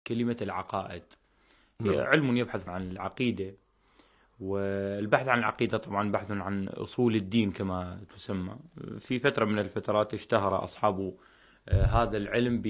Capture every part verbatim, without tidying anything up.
كلمة العقائد. هي علم يبحث عن العقيدة، والبحث عن العقيدة طبعا بحث عن أصول الدين كما تسمى. في فترة من الفترات اشتهر أصحاب هذا العلم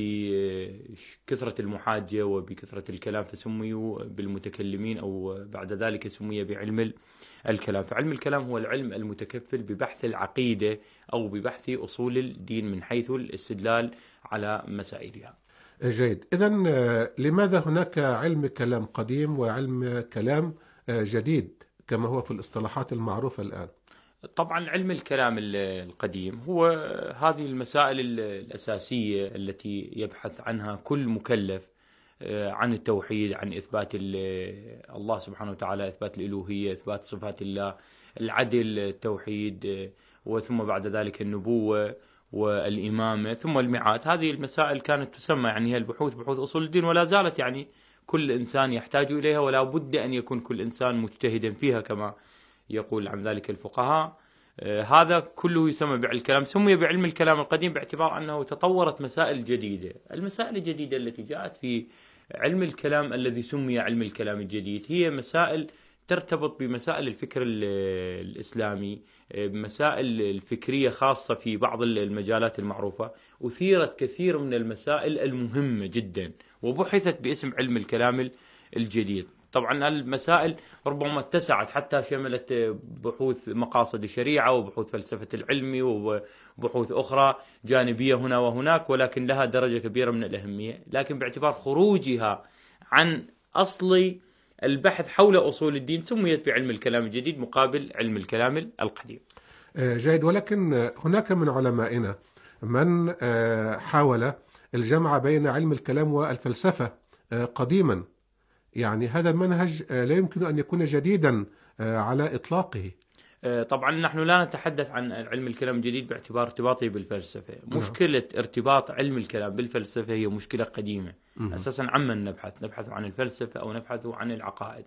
بكثرة المحاجة وبكثرة الكلام، فسميوا بالمتكلمين، أو بعد ذلك سمي بعلم الكلام. فعلم الكلام هو العلم المتكفل ببحث العقيدة أو ببحث أصول الدين من حيث الاستدلال على مسائلها. جيد. إذن لماذا هناك علم كلام قديم وعلم كلام جديد كما هو في الاصطلاحات المعروفة الآن؟ طبعا علم الكلام القديم هو هذه المسائل الأساسية التي يبحث عنها كل مكلف، عن التوحيد، عن إثبات الله سبحانه وتعالى، إثبات الإلوهية، إثبات صفات الله، العدل، التوحيد، وثم بعد ذلك النبوة والإمامة، ثم الميعاد. هذه المسائل كانت تسمى يعني هي البحوث، بحوث أصول الدين، ولا زالت يعني كل إنسان يحتاج إليها، ولا بد أن يكون كل إنسان مجتهدا فيها كما يقول عن ذلك الفقهاء. آه هذا كله يسمى بعلم الكلام. سمي بعلم الكلام القديم باعتبار أنه تطورت مسائل جديدة. المسائل الجديدة التي جاءت في علم الكلام الذي سمي علم الكلام الجديد هي مسائل ترتبط بمسائل الفكر الإسلامي، مسائل الفكرية خاصة في بعض المجالات المعروفة. أثيرت كثير من المسائل المهمة جدا وبحثت باسم علم الكلام الجديد. طبعا المسائل ربما اتسعت حتى شملت بحوث مقاصد الشريعة وبحوث فلسفة العلم وبحوث أخرى جانبية هنا وهناك، ولكن لها درجة كبيرة من الأهمية. لكن باعتبار خروجها عن أصل البحث حول أصول الدين سميت بعلم الكلام الجديد مقابل علم الكلام القديم. جيد. ولكن هناك من علمائنا من حاول الجمع بين علم الكلام والفلسفة قديما، يعني هذا المنهج لا يمكن أن يكون جديدا على إطلاقه. طبعا نحن لا نتحدث عن علم الكلام الجديد باعتبار ارتباطه بالفلسفة. مشكلة ارتباط علم الكلام بالفلسفة هي مشكلة قديمة. أساسا عمن نبحث نبحث عن الفلسفة أو نبحث عن العقائد.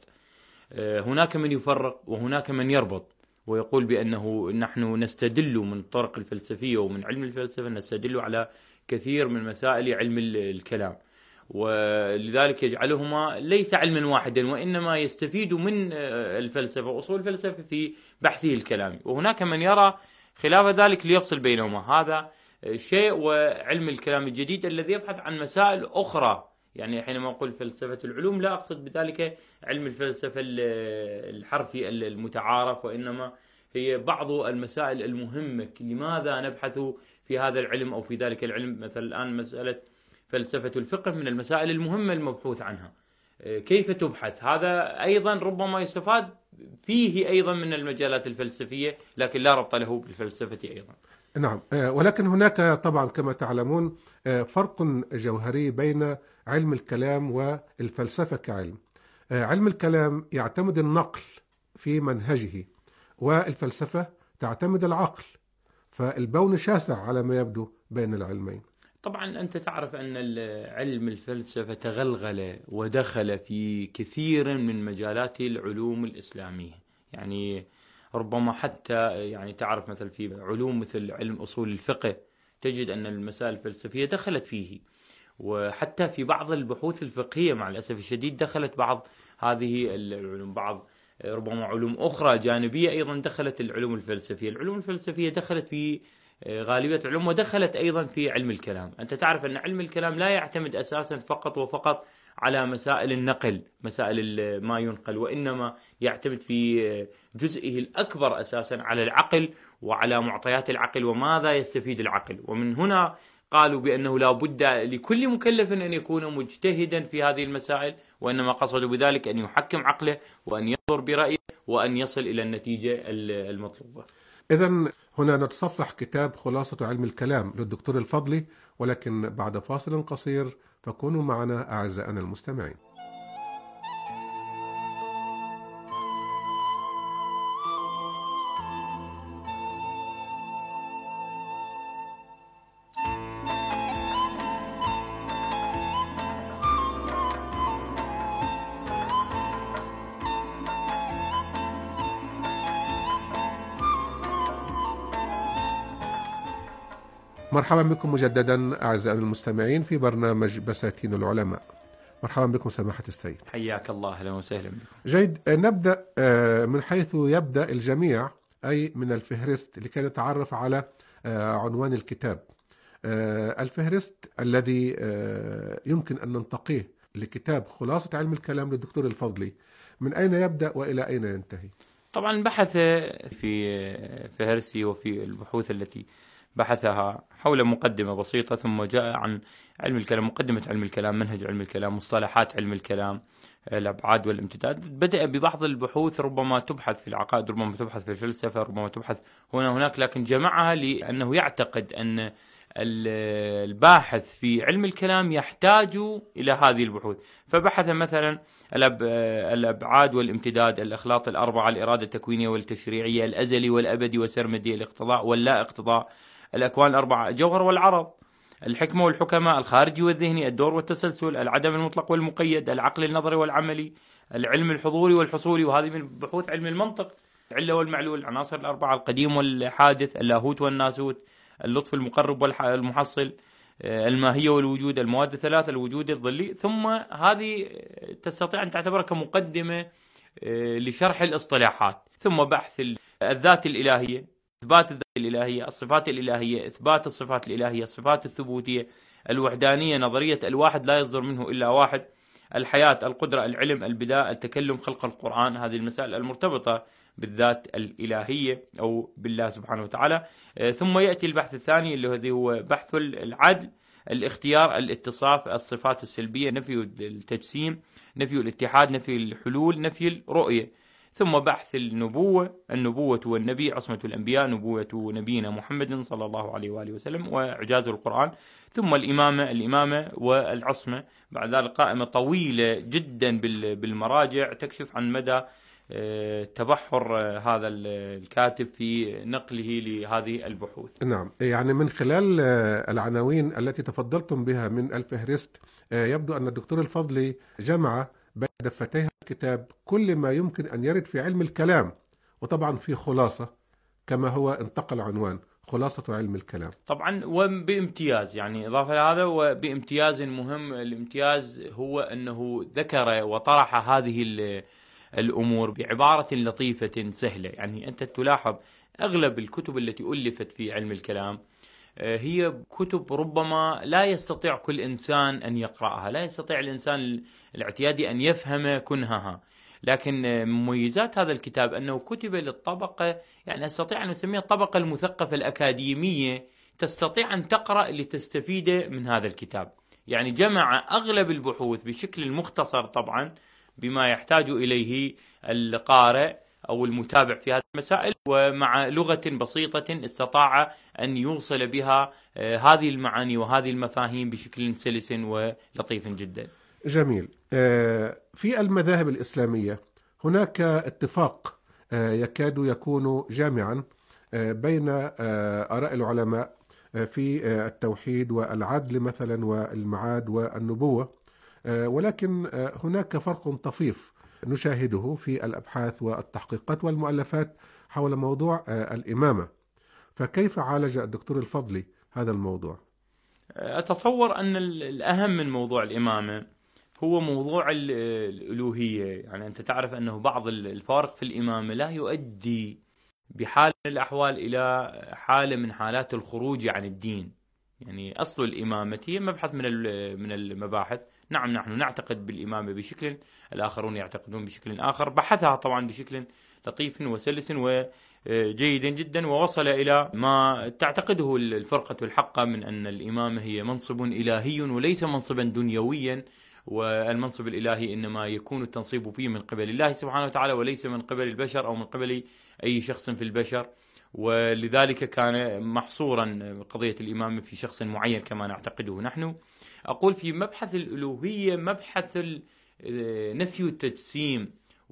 هناك من يفرق وهناك من يربط ويقول بأنه نحن نستدل من الطرق الفلسفية ومن علم الفلسفة، نستدل على كثير من مسائل علم الكلام، ولذلك يجعلهما ليس علما واحدا، وإنما يستفيد من الفلسفة وأصول الفلسفة في بحثه الكلامي. وهناك من يرى خلاف ذلك ليفصل بينهما. هذا شيء. وعلم الكلام الجديد الذي يبحث عن مسائل أخرى، يعني حينما أقول فلسفة العلوم لا أقصد بذلك علم الفلسفة الحرفي المتعارف، وإنما هي بعض المسائل المهمة. لماذا نبحث في هذا العلم أو في ذلك العلم؟ مثلا الآن مسألة فلسفة الفقه من المسائل المهمة المبحوث عنها. كيف تبحث؟ هذا أيضا ربما يستفاد فيه أيضا من المجالات الفلسفية، لكن لا ربط له بالفلسفة أيضا. نعم. ولكن هناك طبعا كما تعلمون فرق جوهري بين علم الكلام والفلسفة كعلم. علم الكلام يعتمد النقل في منهجه، والفلسفة تعتمد العقل، فالبون شاسع على ما يبدو بين العلمين. طبعا أنت تعرف أن علم الفلسفة تغلغل ودخل في كثير من مجالات العلوم الإسلامية. يعني ربما حتى يعني تعرف مثل في علوم مثل علم أصول الفقه تجد أن المسائل الفلسفية دخلت فيه، وحتى في بعض البحوث الفقهية مع الأسف الشديد دخلت بعض هذه العلوم. بعض ربما علوم أخرى جانبية أيضا دخلت العلوم الفلسفية. العلوم الفلسفية دخلت في غالبية العلوم ودخلت أيضا في علم الكلام. أنت تعرف أن علم الكلام لا يعتمد أساسا فقط وفقط على مسائل النقل، مسائل ما ينقل، وإنما يعتمد في جزئه الأكبر أساسا على العقل وعلى معطيات العقل وماذا يستفيد العقل. ومن هنا قالوا بأنه لا بد لكل مكلف أن يكون مجتهدا في هذه المسائل، وإنما قصدوا بذلك أن يحكم عقله وأن ينظر برأيه وأن يصل إلى النتيجة المطلوبة. إذن هنا نتصفح كتاب خلاصة علم الكلام للدكتور الفضلي، ولكن بعد فاصل قصير، فكونوا معنا أعزائنا المستمعين. مرحبا بكم مجددا أعزائنا المستمعين في برنامج بساتين العلماء. مرحبا بكم سماحة السيد. حياك الله، أهلا وسهلا بكم. جيد، نبدأ من حيث يبدأ الجميع، أي من الفهرست، لكي نتعرف على عنوان الكتاب. الفهرست الذي يمكن أن ننتقيه لكتاب خلاصة علم الكلام للدكتور الفضلي، من أين يبدأ وإلى أين ينتهي؟ طبعا بحث في فهرسي وفي البحوث التي بحثها حول مقدمة بسيطة، ثم جاء عن علم الكلام، مقدمة علم الكلام، منهج علم الكلام، مصطلحات علم الكلام، الأبعاد والامتداد. بدأ ببعض البحوث ربما تبحث في العقائد، ربما تبحث في الفلسفة، ربما تبحث هنا هناك، لكن جمعها لأنه يعتقد أن الباحث في علم الكلام يحتاج إلى هذه البحوث. فبحث مثلا الأبعاد والامتداد، الأخلاط الأربعة، الإرادة التكوينية والتشريعية، الأزلي والأبدي والسرمدي، الاقتضاء واللا اقتضاء، الأكوان الأربعة، الجوهر والعرض، الحكمة والحكماء، الخارجي والذهني، الدور والتسلسل، العدم المطلق والمقيد، العقل النظري والعملي، العلم الحضوري والحصولي، وهذه من بحوث علم المنطق، العلة والمعلول، العناصر الأربعة، القديم والحادث، اللاهوت والناسوت، اللطف المقرب والمحصل، الماهية والوجود، المواد الثلاثة، الوجود الظلي. ثم هذه تستطيع أن تعتبرها كمقدمة لشرح الاصطلاحات. ثم بحث الذات الإلهية، إثبات الذات الإلهية، الصفات الإلهية، إثبات الصفات الإلهية، الصفات الثبوتية، الوحدانية، نظرية الواحد لا يصدر منه إلا واحد، الحياة، القدرة، العلم، البداء، التكلم، خلق القرآن. هذه المسائل المرتبطة بالذات الإلهية أو بالله سبحانه وتعالى. ثم يأتي البحث الثاني اللي هو بحث العدل، الاختيار، الاتصاف، الصفات السلبية، نفي التجسيم، نفي الاتحاد، نفي الحلول، نفي الرؤية. ثم بحث النبوة، النبوة والنبي، عصمة الأنبياء، نبوة نبينا محمد صلى الله عليه وآله وسلم، وإعجاز القرآن. ثم الإمامة، الإمامة والعصمة. بعد ذلك قائمة طويلة جدا بالمراجع تكشف عن مدى تبحر هذا الكاتب في نقله لهذه البحوث. نعم، يعني من خلال العناوين التي تفضلتم بها من الفهرست، يبدو أن الدكتور الفضلي جمع بين دفتيه الكتاب كل ما يمكن أن يرد في علم الكلام، وطبعا في خلاصة كما هو انتقل عنوان خلاصة علم الكلام. طبعا وبامتياز، يعني إضافة لهذا وبامتياز مهم. الامتياز هو أنه ذكر وطرح هذه الأمور بعبارة لطيفة سهلة. يعني أنت تلاحظ أغلب الكتب التي ألفت في علم الكلام هي كتب ربما لا يستطيع كل إنسان أن يقرأها، لا يستطيع الإنسان الاعتيادي أن يفهم كنهها. لكن مميزات هذا الكتاب أنه كتب للطبقة، يعني أستطيع أن أسميها الطبقة المثقفة الأكاديمية، تستطيع أن تقرأ لتستفيد من هذا الكتاب. يعني جمع أغلب البحوث بشكل مختصر طبعا بما يحتاج إليه القارئ أو المتابع في هذه المسائل، ومع لغة بسيطة استطاع أن يوصل بها هذه المعاني وهذه المفاهيم بشكل سلس ولطيف جدا. جميل. في المذاهب الإسلامية هناك اتفاق يكاد يكون جامعا بين آراء العلماء في التوحيد والعدل مثلا والمعاد والنبوة، ولكن هناك فرق طفيف نشاهده في الأبحاث والتحقيقات والمؤلفات حول موضوع الإمامة. فكيف عالج الدكتور الفضلي هذا الموضوع؟ أتصور أن الأهم من موضوع الإمامة هو موضوع الألوهية. يعني أنت تعرف أنه بعض الفارق في الإمامة لا يؤدي بحال من الأحوال إلى حالة من حالات الخروج عن الدين. يعني أصل الإمامة هي مبحث من من المباحث. نعم، نحن نعتقد بالإمامة بشكل، الآخرون يعتقدون بشكل آخر. بحثها طبعا بشكل لطيف وسلس وجيد جدا، ووصل إلى ما تعتقده الفرقة الحقة من أن الإمامة هي منصب إلهي وليس منصبا دنيويا، والمنصب الإلهي إنما يكون التنصيب فيه من قبل الله سبحانه وتعالى وليس من قبل البشر أو من قبل أي شخص في البشر. ولذلك كان محصورا قضية الإمامة في شخص معين كما نعتقده نحن. أقول في مبحث الألوهية مبحث نفي التجسيم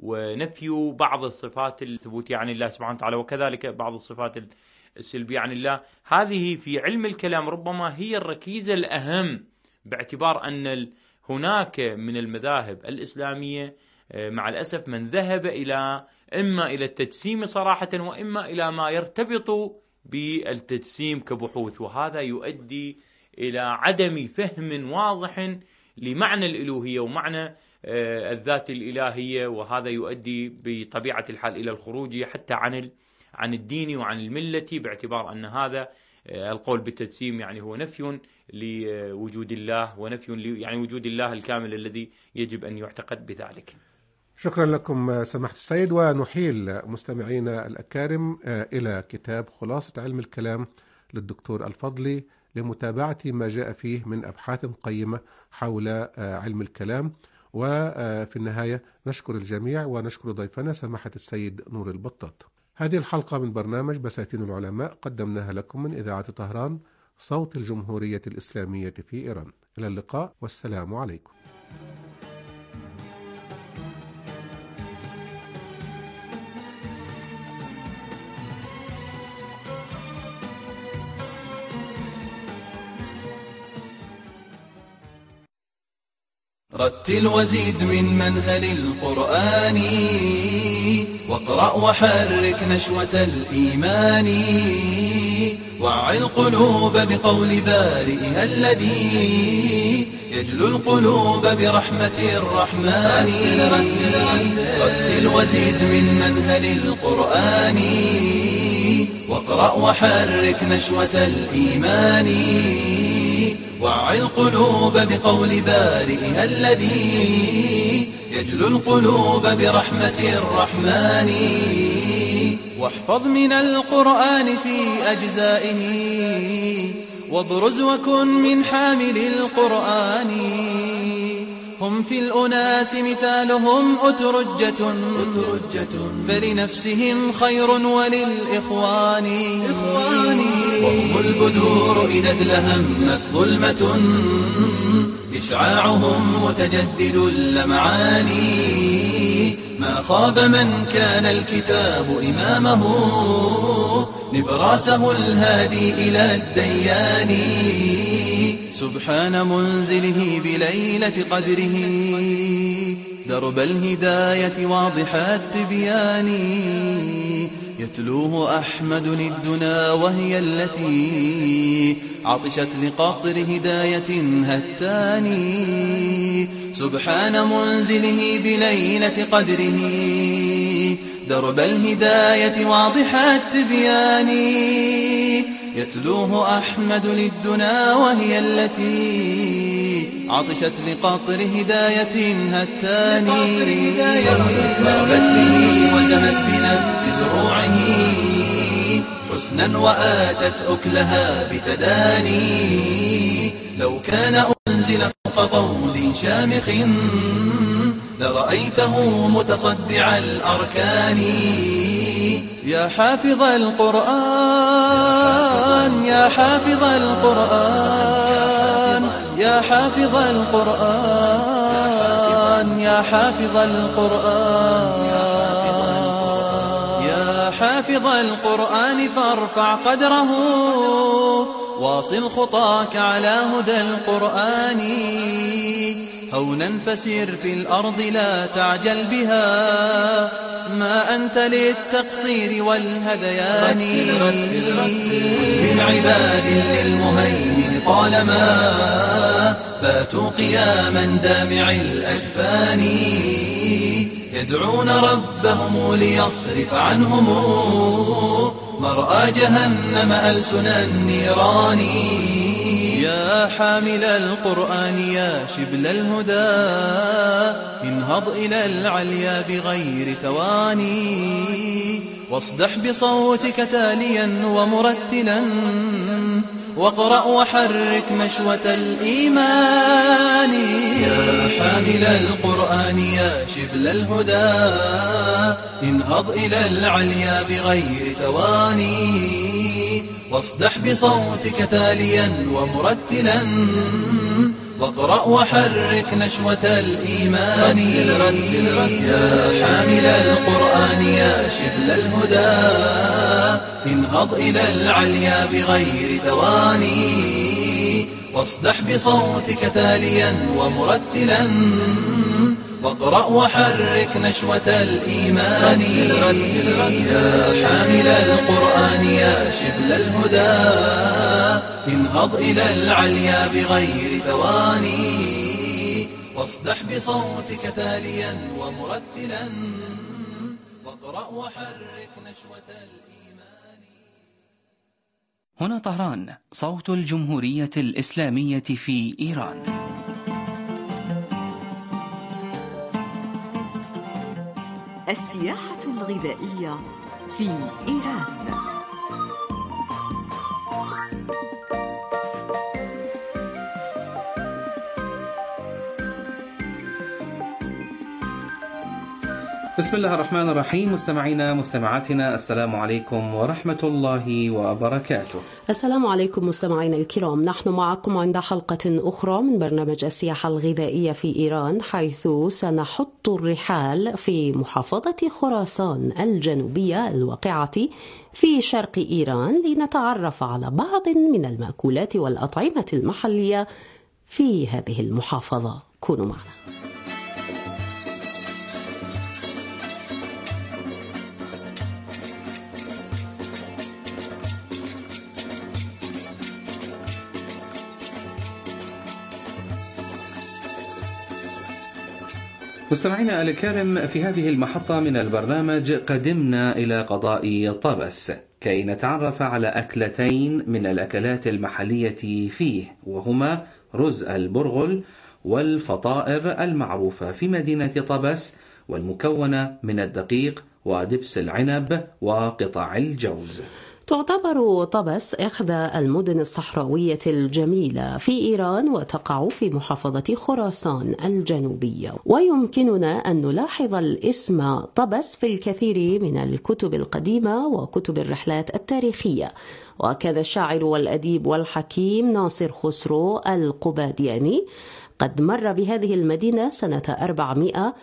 ونفي بعض الصفات الثبوتية عن الله سبحانه وتعالى، وكذلك بعض الصفات السلبية عن الله. هذه في علم الكلام ربما هي الركيزة الأهم، باعتبار أن هناك من المذاهب الإسلامية مع الأسف من ذهب إلى إما إلى التجسيم صراحة وإما إلى ما يرتبط بالتجسيم كبحوث، وهذا يؤدي إلى عدم فهم واضح لمعنى الألوهية ومعنى الذات الإلهية، وهذا يؤدي بطبيعة الحال إلى الخروج حتى عن عن الدين وعن الملة، باعتبار أن هذا القول بالتجسيم يعني هو نفي لوجود الله، ونفي يعني وجود الله الكامل الذي يجب أن يعتقد بذلك. شكرا لكم سماحة السيد. ونحيل مستمعينا الأكارم إلى كتاب خلاصة علم الكلام للدكتور الفضلي لمتابعة ما جاء فيه من أبحاث قيمة حول علم الكلام. وفي النهاية نشكر الجميع ونشكر ضيفنا سماحة السيد نور البطاط. هذه الحلقة من برنامج بساتين العلماء قدمناها لكم من إذاعة طهران، صوت الجمهورية الإسلامية في إيران. إلى اللقاء والسلام عليكم. رتل وزيد من منهل القرآن، واقرأ وحرك نشوة الإيمان، وعي القلوب بقول بارئها الذي يجلو القلوب برحمة الرحمن. رتل وزيد من منهل القرآن، واقرأ وحرك نشوة الإيمان، وعي القلوب بقول بارئها الذي يجلو القلوب برحمة الرحمن. واحفظ من القرآن في أجزائه، وابرز وكن من حامل القرآن. هم في الأناس مثالهم أترجة، فلنفسهم خير وللإخوان. وهم البدور إذا ادلهمت ظلمة، إشعاعهم متجدد اللمعان. ما خاب من كان الكتاب إمامه، نبراسه الهادي إلى الديان. سبحان منزله بليلة قدره، درب الهداية واضح التبيان. يتلوه أحمد للدنا وهي التي عطشت لقطر هداية هتاني. سبحان منزله بليلة قدره، درب الهداية واضح التبيان. يتلوه أحمد للدنا وهي التي عطشت لقطر هداية هتاني. ضربت به وزهت بنبت زروعه، حسنا وآتت أكلها بتداني. لو كان أنزل فوق طود شامخ، لرأيته متصدع الأركان. يا حافظ القرآن، يا حافظ القرآن، يا حافظ القرآن، يا حافظ القرآن، يا حافظ القرآن، فارفع قدره، واصل خطاك على هدى القرآن. هونا فسير في الأرض لا تعجل بها، ما أنت للتقصير والهذيان. من عباد للمهيمن طالما باتوا قياما دامع الأجفان، يدعون ربهم ليصرف عنهم مرأى جهنم ألسن النيران. يا حامل القرآن يا شبل الهدى، انهض إلى العليا بغير تواني، واصدح بصوتك تاليا ومرتلا، واقرأ وحرك نشوة الإيمان. يا حامل القرآن يا شبل الهدى، انهض إلى العليا بغير تواني، واصدح بصوتك تاليا ومرتلا، واقرأ وحرك نشوة الإيمان. يا حامل القرآن يا شبل الهدى، انهض إلى العليا بغير تواني، واصدح بصوتك تاليا ومرتلا، واقرأ وحرك نشوة الإيمان. يا حامل القرآن يا شبل الهدى، انهض إلى العليا بغير تواني، فاصدح بصوتك تاليا ومرتلا واقرأ وحرك نشوة الإيمان. هنا طهران، صوت الجمهورية الإسلامية في إيران. السياحة الغذائية في إيران. بسم الله الرحمن الرحيم. مستمعينا مستمعاتنا، السلام عليكم ورحمة الله وبركاته. السلام عليكم مستمعينا الكرام، نحن معكم عند حلقة أخرى من برنامج السياحة الغذائية في إيران، حيث سنحط الرحال في محافظة خراسان الجنوبية الواقعة في شرق إيران لنتعرف على بعض من المأكولات والأطعمة المحلية في هذه المحافظة. كونوا معنا. مستمعينا الكرام، في هذه المحطة من البرنامج قدمنا إلى قضاء طبس كي نتعرف على أكلتين من الأكلات المحلية فيه، وهما رز البرغل والفطائر المعروفة في مدينة طبس، والمكونة من الدقيق ودبس العنب وقطع الجوز. تعتبر طبس إحدى المدن الصحراوية الجميلة في إيران، وتقع في محافظة خراسان الجنوبية، ويمكننا أن نلاحظ الاسم طبس في الكثير من الكتب القديمة وكتب الرحلات التاريخية. وكان الشاعر والأديب والحكيم ناصر خسرو القبادياني قد مر بهذه المدينة سنة أربعمائة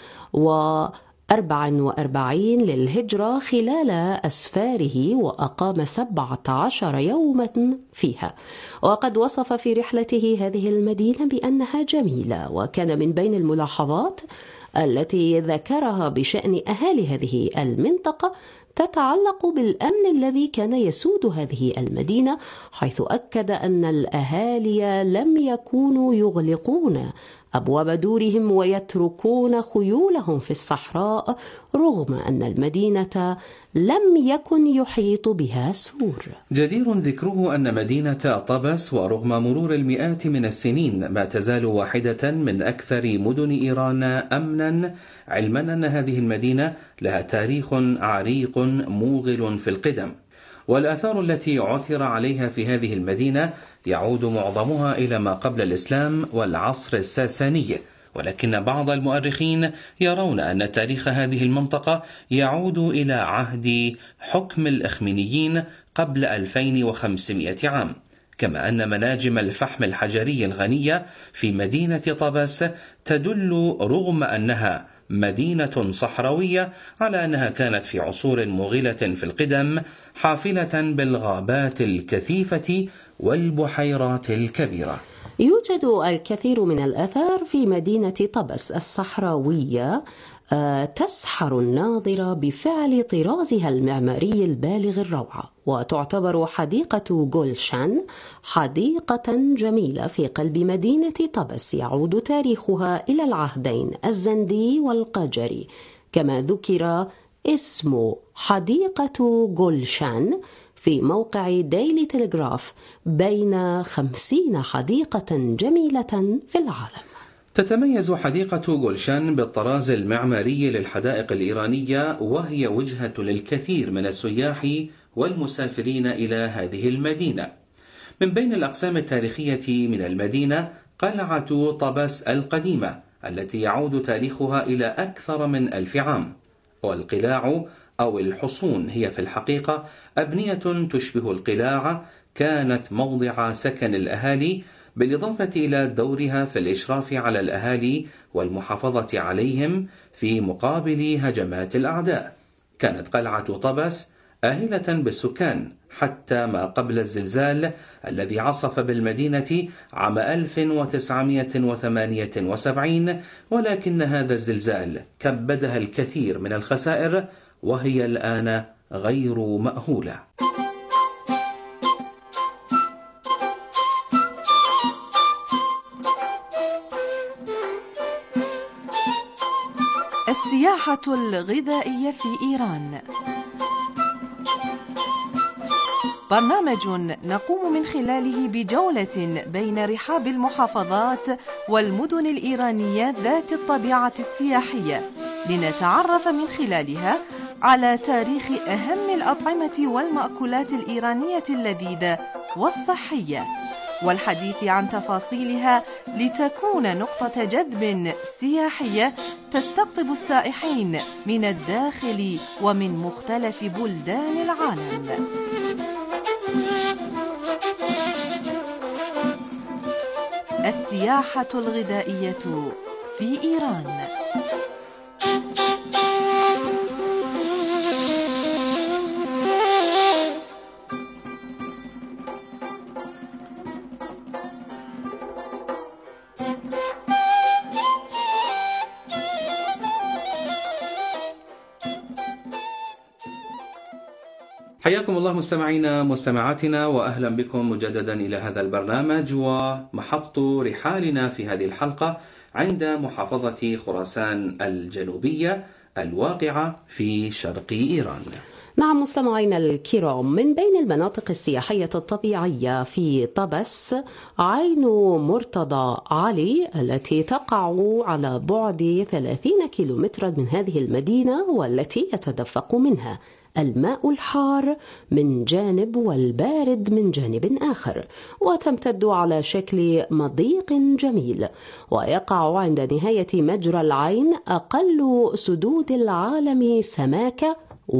وأربعة وأربعين للهجرة خلال أسفاره، وأقام سبعة عشر يوما فيها، وقد وصف في رحلته هذه المدينة بأنها جميلة. وكان من بين الملاحظات التي ذكرها بشأن أهالي هذه المنطقة تتعلق بالأمن الذي كان يسود هذه المدينة، حيث أكد أن الأهالي لم يكونوا يغلقون أبواب دورهم ويتركون خيولهم في الصحراء، رغم أن المدينة لم يكن يحيط بها سور. جدير ذكره أن مدينة طبس ورغم مرور المئات من السنين ما تزال واحدة من أكثر مدن إيران أمنا، علما أن هذه المدينة لها تاريخ عريق موغل في القدم، والآثار التي عثر عليها في هذه المدينة يعود معظمها إلى ما قبل الإسلام والعصر الساساني، ولكن بعض المؤرخين يرون أن تاريخ هذه المنطقة يعود إلى عهد حكم الأخمينيين قبل ألفين وخمسمائة عام، كما أن مناجم الفحم الحجري الغنية في مدينة طبس تدل رغم أنها مدينة صحراوية على أنها كانت في عصور مغيلة في القدم، حافلة بالغابات الكثيفة والبحيرات الكبيرة. يوجد الكثير من الآثار في مدينة طبس الصحراوية تسحر الناظر بفعل طرازها المعماري البالغ الروعة، وتعتبر حديقة جولشان حديقة جميلة في قلب مدينة طبس يعود تاريخها إلى العهدين الزندي والقاجري، كما ذكر اسم حديقة جولشان في موقع ديلي تلغراف بين خمسين حديقة جميلة في العالم. تتميز حديقة جولشان بالطراز المعماري للحدائق الإيرانية، وهي وجهة للكثير من السياح والمسافرين إلى هذه المدينة. من بين الأقسام التاريخية من المدينة قلعة طبس القديمة التي يعود تاريخها إلى أكثر من ألف عام، والقلاع أو الحصون هي في الحقيقة أبنية تشبه القلاع، كانت موضع سكن الأهالي، بالإضافة إلى دورها في الإشراف على الأهالي والمحافظة عليهم في مقابل هجمات الأعداء. كانت قلعة طبس آهلة بالسكان حتى ما قبل الزلزال الذي عصف بالمدينة عام ألف وتسعمائة وثمانية وسبعين، ولكن هذا الزلزال كبدها الكثير من الخسائر، وهي الآن غير مأهولة. السياحة الغذائية في إيران، برنامج نقوم من خلاله بجولة بين رحاب المحافظات والمدن الإيرانية ذات الطبيعة السياحية، لنتعرف من خلالها على تاريخ أهم الأطعمة والمأكولات الإيرانية اللذيذة والصحية، والحديث عن تفاصيلها لتكون نقطة جذب سياحية تستقطب السائحين من الداخل ومن مختلف بلدان العالم. السياحة الغذائية في إيران. حياكم الله مستمعينا مستمعاتنا، وأهلا بكم مجددا إلى هذا البرنامج ومحط رحالنا في هذه الحلقة عند محافظة خراسان الجنوبية الواقعة في شرق إيران. نعم مستمعينا الكرام، من بين المناطق السياحية الطبيعية في طبس عين مرتضى علي التي تقع على بعد ثلاثين كيلومترا من هذه المدينة، والتي يتدفق منها الماء الحار من جانب والبارد من جانب آخر، وتمتد على شكل مضيق جميل، ويقع عند نهاية مجرى العين أقل سدود العالم سماكة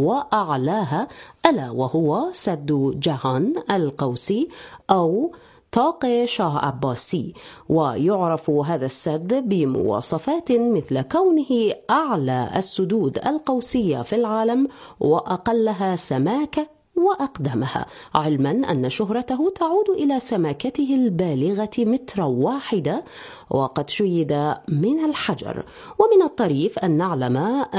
وأعلاها، ألا وهو سد جهان القوسي أو طاق شاه عباسي. ويعرف هذا السد بمواصفات مثل كونه أعلى السدود القوسية في العالم وأقلها سماكة وأقدمها، علما أن شهرته تعود إلى سماكته البالغة مترا واحدة، وقد شيد من الحجر. ومن الطريف أن نعلم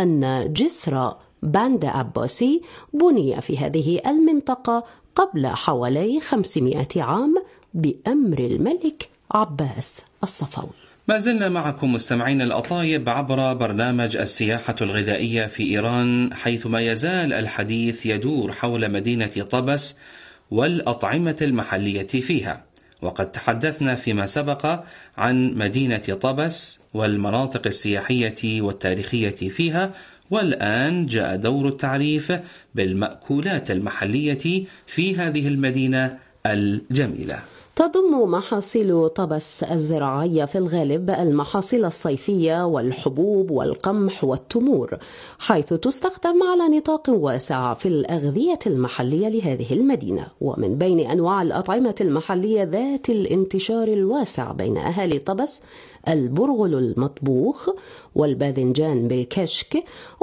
أن جسر باند عباسي بني في هذه المنطقة قبل حوالي خمسمائة عام بأمر الملك عباس الصفوي. ما زلنا معكم مستمعين الأطايب عبر برنامج السياحة الغذائية في إيران، حيثما يزال الحديث يدور حول مدينة طبس والأطعمة المحلية فيها. وقد تحدثنا فيما سبق عن مدينة طبس والمناطق السياحية والتاريخية فيها، والآن جاء دور التعريف بالمأكولات المحلية في هذه المدينة الجميلة. تضم محاصيل طبس الزراعية في الغالب المحاصيل الصيفية والحبوب والقمح والتمور، حيث تستخدم على نطاق واسع في الأغذية المحلية لهذه المدينة. ومن بين أنواع الأطعمة المحلية ذات الانتشار الواسع بين أهالي طبس البرغل المطبوخ والباذنجان بالكشك،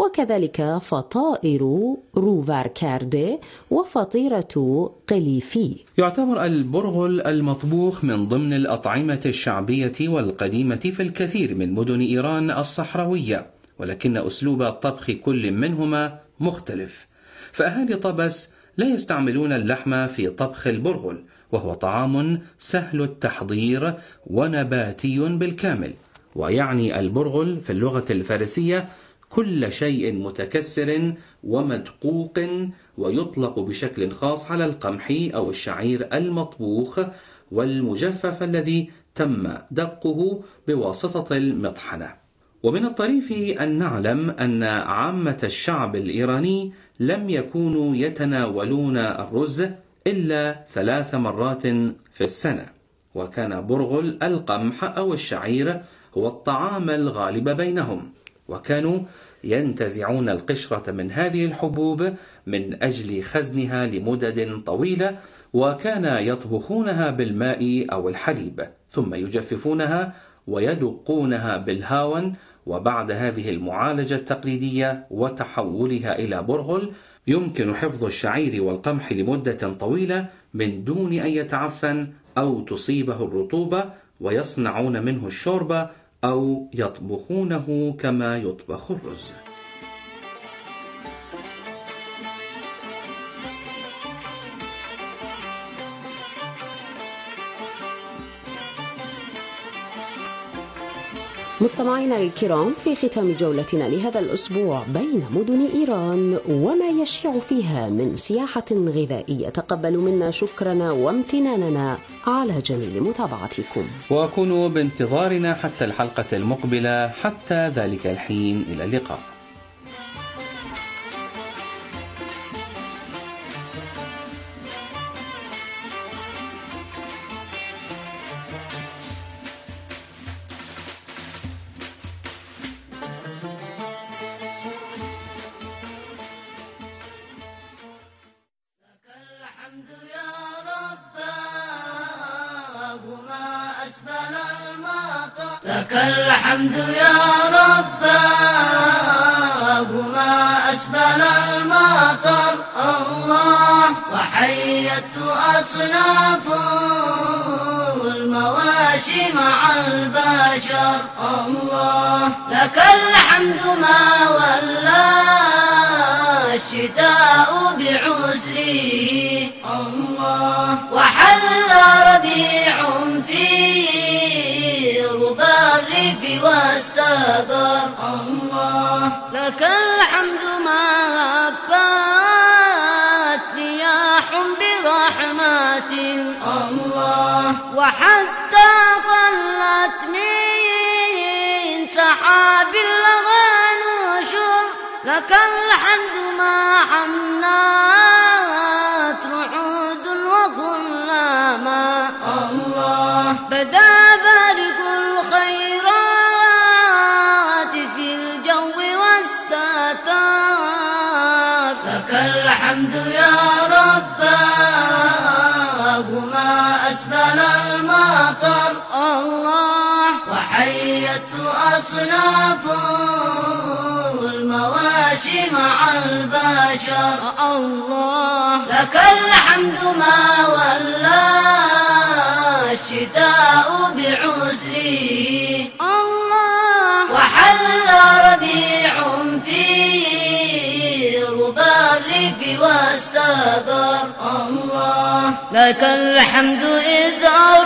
وكذلك فطائر روفار كاردي وفطيرة قليفي. يعتبر البرغل المطبوخ من ضمن الأطعمة الشعبية والقديمة في الكثير من مدن إيران الصحراوية، ولكن أسلوب طبخ كل منهما مختلف. فأهالي طبس لا يستعملون اللحم في طبخ البرغل، وهو طعام سهل التحضير ونباتي بالكامل. ويعني البرغل في اللغة الفارسية كل شيء متكسر ومدقوق، ويطلق بشكل خاص على القمح أو الشعير المطبوخ والمجفف الذي تم دقه بواسطة المطحنة. ومن الطريف أن نعلم أن عامة الشعب الإيراني لم يكونوا يتناولون الرز إلا ثلاث مرات في السنة، وكان برغل القمح أو الشعير هو الطعام الغالب بينهم، وكانوا ينتزعون القشرة من هذه الحبوب من أجل خزنها لمدد طويلة، وكان يطبخونها بالماء أو الحليب، ثم يجففونها ويدقونها بالهاون. وبعد هذه المعالجة التقليدية وتحولها إلى برغل، يمكن حفظ الشعير والقمح لمدة طويلة من دون أن يتعفن أو تصيبه الرطوبة، ويصنعون منه الشوربة أو يطبخونه كما يطبخ الرز. مستمعينا الكرام، في ختام جولتنا لهذا الأسبوع بين مدن إيران وما يشيع فيها من سياحة غذائية، تقبلوا منا شكرنا وامتناننا على جميل متابعتكم، وكونوا بانتظارنا حتى الحلقة المقبلة. حتى ذلك الحين، إلى اللقاء. لك الحمد يا رباه ما أسبل المطر، الله وحيت أصناف المواشي مع البشر، الله لك الحمد ما ولى الشتاء بعسره، الله وحل ربيع في ربى الريف واستقر، الله لك الحمد ما هبت رياح برحمة، الله وحتى ظلت من سحاب لغى نشر، لك الحمد ما حنت رعود وكلما، الله بدا بارق الخيرات في الجو واستتار، لك الحمد يا رباه ما أسبل المطر، الله وحيت أصناف المواشي مع البشر، الله لك الحمد ما ولى الشتاء بعسره، الله وحل ربيع في ربى الريف واستقر، الله لك الحمد إذ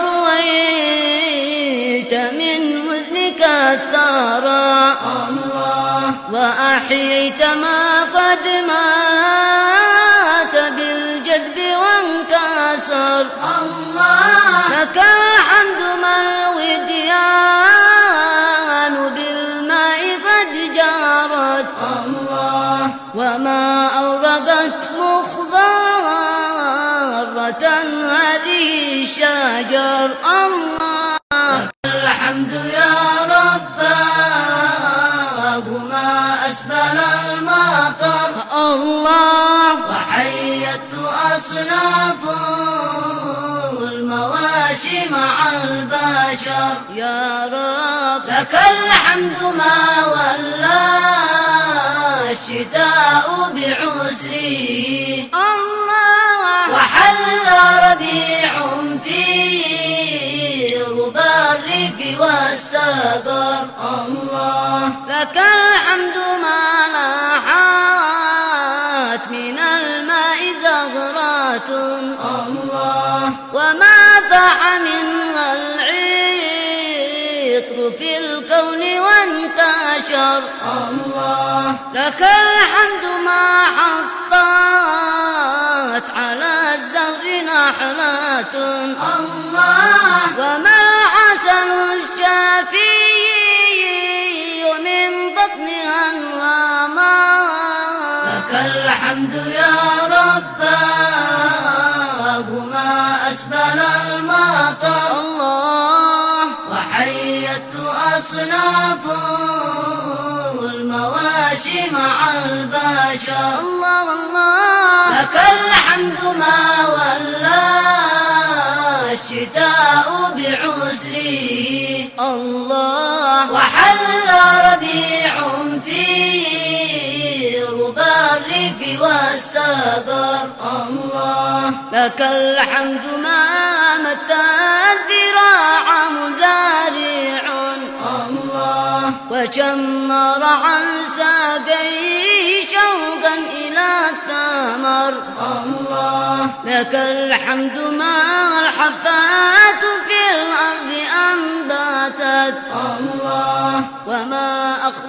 أرويت من وزنك الثرى، الله وأحييت ما قد مات بالجذب وانكسر، الله لك الحمد ما الوديان بالماء قد جارت، الله وما أورقت مخضرة هذه الشجر، الله لك الحمد يا رباه ما أسبل المطر، الله وحيت أصناف المواشي مع البشر، يا رب لك الحمد ما ولى الشتاء بعسره، الله وحل ربيع في ربى الريف واستقر، الله لك الحمد ما لاحت من الماء زغرات، الله وما فاح منها العطر في الكون وانتشر، الله لك الحمد ما حطت على الزهر نحلات، الله وما العسل الشافي ومن بطنها انغاما، لك الحمد يا رباه ما أسبل المطر، الله وحيت أصناف المواشي مع البشر، الله الله لك الحمد ما ولى الشتاء بعسره، الله وحل ربيع في ربى الريف واستقر، الله لك الحمد ما متى الذراع مزارع، الله وشمر عن ساقيه شوقا إلى الثمر، الله لك الحمد ما الحبات في الأرض أنبات، أتت الله وما أخبرت